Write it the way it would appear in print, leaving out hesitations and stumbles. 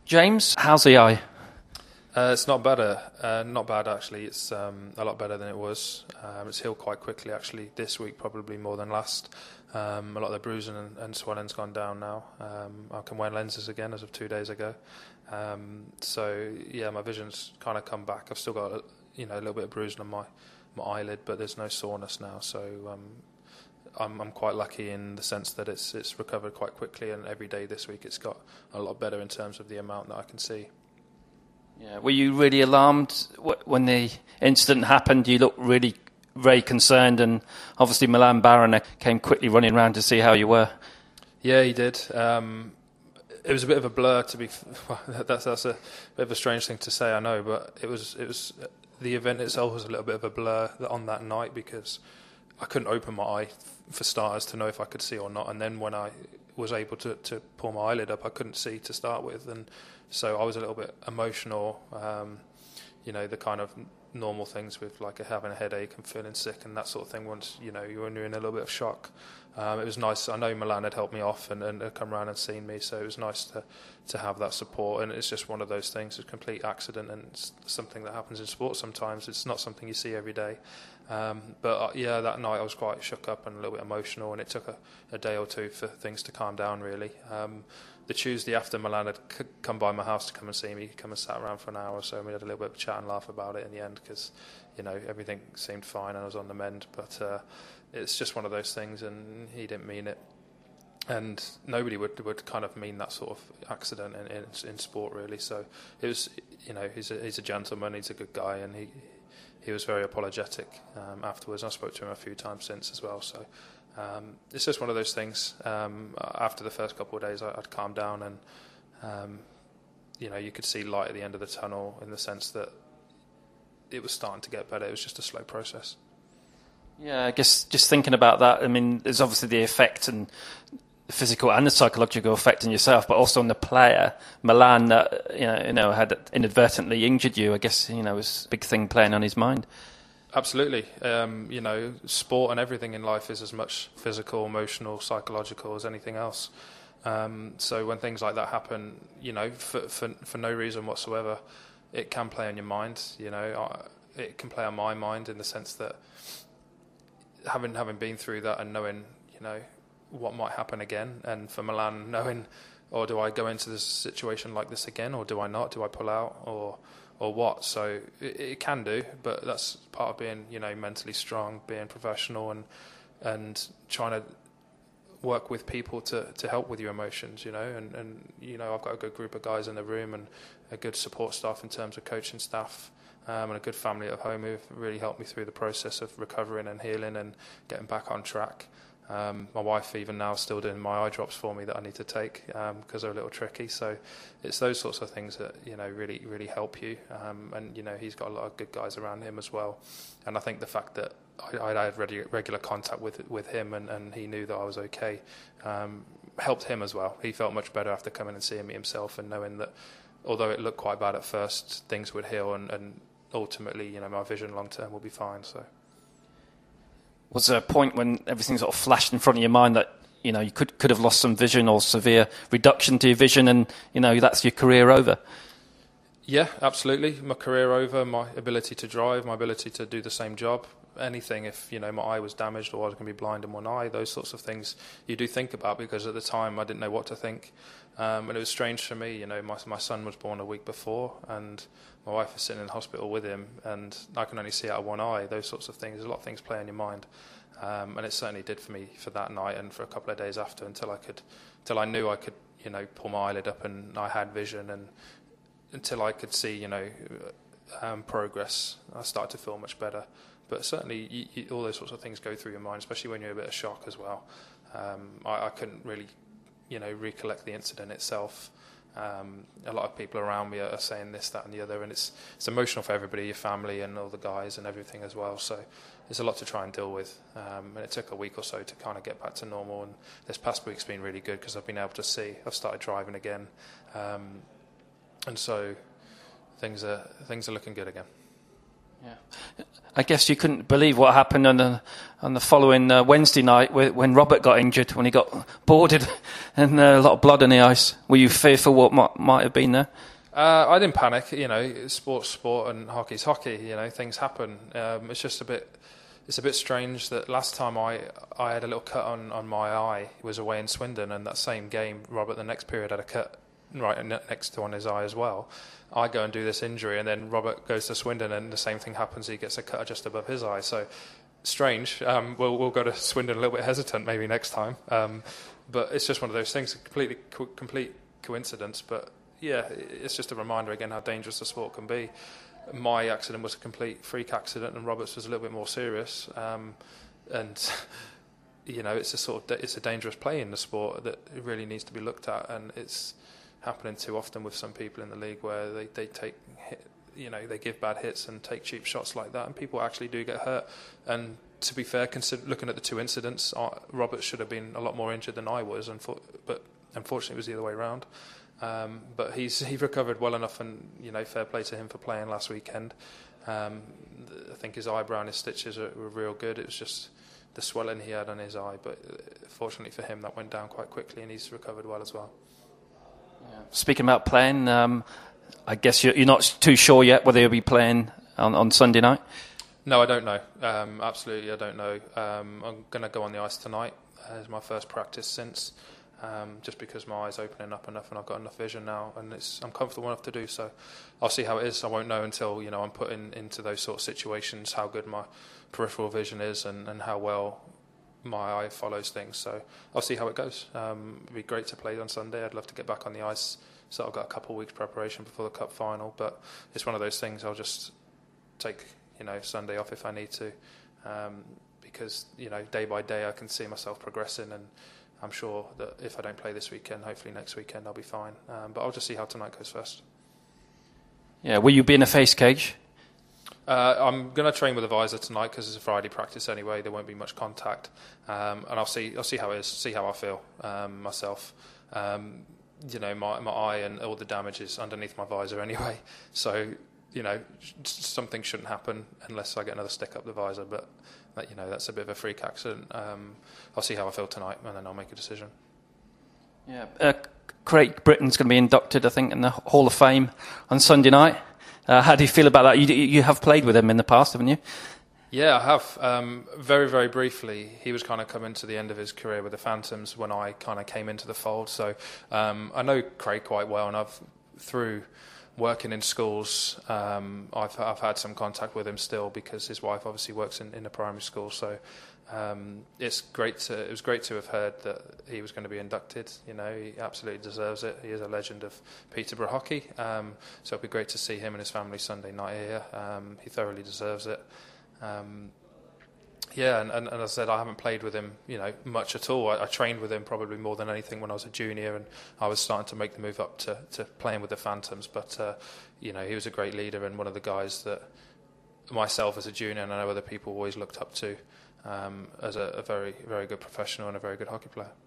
James, how's the eye? It's not better. Not bad, actually. It's a lot better than it was. It's healed quite quickly, actually, this week, probably more than last. A lot of the bruising and swelling's gone down now. I can wear lenses again as of 2 days ago. So, yeah, my vision's kind of come back. I've still got a little bit of bruising on my eyelid, but there's no soreness now. So I'm quite lucky in the sense that it's recovered quite quickly, and every day this week it's got a lot better in terms of the amount that I can see. Yeah, were you really alarmed when the incident happened? You looked really very concerned, and obviously Milan Baron came quickly running around to see how you were. Yeah, he did. It was a bit of a blur that's a bit of a strange thing to say, I know, but it was the event itself was a little bit of a blur on that night because I couldn't open my eye for starters to know if I could see or not, and then when I was able to pull my eyelid up, I couldn't see to start with, and so I was a little bit emotional. The kind of normal things with like having a headache and feeling sick and that sort of thing. Once you're in a little bit of shock, it was nice. I know Milan had helped me off and come around and seen me, so it was nice to have that support. And it's just one of those things, it's a complete accident, and it's something that happens in sport sometimes. It's not something you see every day. But that night I was quite shook up and a little bit emotional, and it took a day or two for things to calm down, really. The Tuesday after, Milan had come by my house to come and see me, come and sat around for an hour or so, and we had a little bit of a chat and laugh about it in the end because, everything seemed fine and I was on the mend. But it's just one of those things, and he didn't mean it. And nobody would kind of mean that sort of accident in sport, really. So it was, he's a gentleman, he's a good guy, and he was very apologetic afterwards. I spoke to him a few times since as well. So it's just one of those things. After the first couple of days, I'd calmed down, and you could see light at the end of the tunnel in the sense that it was starting to get better. It was just a slow process. Yeah, I guess just thinking about that, I mean, there's obviously the effect and the physical and the psychological effect on yourself, but also on the player. Milan, had inadvertently injured you. I guess, it was a big thing playing on his mind. Absolutely. Sport and everything in life is as much physical, emotional, psychological as anything else. So when things like that happen, for no reason whatsoever, it can play on your mind. It can play on my mind in the sense that having been through that and knowing, what might happen again, and for Milan knowing, or do I go into this situation like this again, or do I not? Do I pull out, or what? So it can do, but that's part of being, mentally strong, being professional, and trying to work with people to help with your emotions, and I've got a good group of guys in the room and a good support staff in terms of coaching staff, and a good family at home who've really helped me through the process of recovering and healing and getting back on track. My wife even now is still doing my eye drops for me that I need to take because they're a little tricky. So it's those sorts of things that really really help you. And he's got a lot of good guys around him as well. And I think the fact that I had regular contact with him and he knew that I was okay helped him as well. He felt much better after coming and seeing me himself and knowing that although it looked quite bad at first, things would heal and ultimately my vision long term will be fine. So. Was there a point when everything sort of flashed in front of your mind that you could have lost some vision or severe reduction to your vision, and that's your career over? Yeah, absolutely. My career over, my ability to drive, my ability to do the same job, anything. If my eye was damaged or I was going to be blind in one eye, those sorts of things you do think about, because at the time I didn't know what to think, and it was strange for me. My son was born a week before, and my wife was sitting in the hospital with him, and I can only see out of one eye. Those sorts of things. There's a lot of things play on your mind, and it certainly did for me for that night and for a couple of days after, until I knew I could, pull my eyelid up and I had vision, and until I could see, progress. I started to feel much better. But certainly, all those sorts of things go through your mind, especially when you're in a bit of shock as well. I couldn't really, recollect the incident itself. A lot of people around me are saying this, that, and the other, and it's emotional for everybody, your family, and all the guys, and everything as well. So there's a lot to try and deal with, and it took a week or so to kind of get back to normal. And this past week's been really good because I've been able to see. I've started driving again, and so things are looking good again. I guess you couldn't believe what happened on the following Wednesday night when Robert got injured, when he got boarded and a lot of blood on the ice. Were you fearful what might have been there? I didn't panic. Sport's sport and hockey's hockey. Things happen. It's just a bit strange that last time I had a little cut on my eye. It was away in Swindon, and that same game, Robert the next period had a cut right next to on his eye as well. I go and do this injury, and then Robert goes to Swindon, and the same thing happens. He gets a cut just above his eye. So strange. We'll go to Swindon a little bit hesitant maybe next time. But it's just one of those things, complete coincidence. But yeah, it's just a reminder again how dangerous the sport can be. My accident was a complete freak accident, and Robert's was a little bit more serious. It's a dangerous play in the sport that really needs to be looked at, and it's happening too often with some people in the league where they take they give bad hits and take cheap shots like that, and people actually do get hurt. And to be fair, looking at the two incidents, Robert should have been a lot more injured than I was, but unfortunately it was the other way around. But he recovered well enough, and fair play to him for playing last weekend. I think his eyebrow and his stitches were real good. It was just the swelling he had on his eye, but fortunately for him that went down quite quickly, and he's recovered well as well. Yeah. Speaking about playing, I guess you're not too sure yet whether you'll be playing on Sunday night? No, I don't know. Absolutely, I don't know. I'm going to go on the ice tonight. It's my first practice since. Just because my eye's opening up enough and I've got enough vision now, and I'm comfortable enough to do so. I'll see how it is. I won't know until I'm put into those sort of situations, how good my peripheral vision is and how well my eye follows things. So I'll see how it goes. It'd be great to play on Sunday. I'd love to get back on the ice. So I've got a couple of weeks preparation before the cup final, but it's one of those things. I'll just take Sunday off if I need to, because day by day I can see myself progressing, and I'm sure that if I don't play this weekend, hopefully next weekend I'll be fine. But I'll just see how tonight goes first. Yeah, will you be in a face cage? I'm going to train with a visor tonight because it's a Friday practice anyway. There won't be much contact, and I'll see how it is, see how I feel myself. My eye and all the damage is underneath my visor anyway. So something shouldn't happen unless I get another stick up the visor. But that's a bit of a freak accident. I'll see how I feel tonight, and then I'll make a decision. Yeah, Craig Britton's going to be inducted, I think, in the Hall of Fame on Sunday night. How do you feel about that? You have played with him in the past, haven't you? Yeah, I have. Very, very briefly. He was kind of coming to the end of his career with the Phantoms when I kind of came into the fold. So I know Craig quite well, and through working in schools, I've had some contact with him still because his wife obviously works in a primary school. So it was great to have heard that he was going to be inducted. He absolutely deserves it. He is a legend of Peterborough hockey. So it'll be great to see him and his family Sunday night here. He thoroughly deserves it. And as I said, I haven't played with him, much at all. I trained with him probably more than anything when I was a junior, and I was starting to make the move up to playing with the Phantoms. But he was a great leader and one of the guys that myself as a junior and I know other people always looked up to as a very, very good professional and a very good hockey player.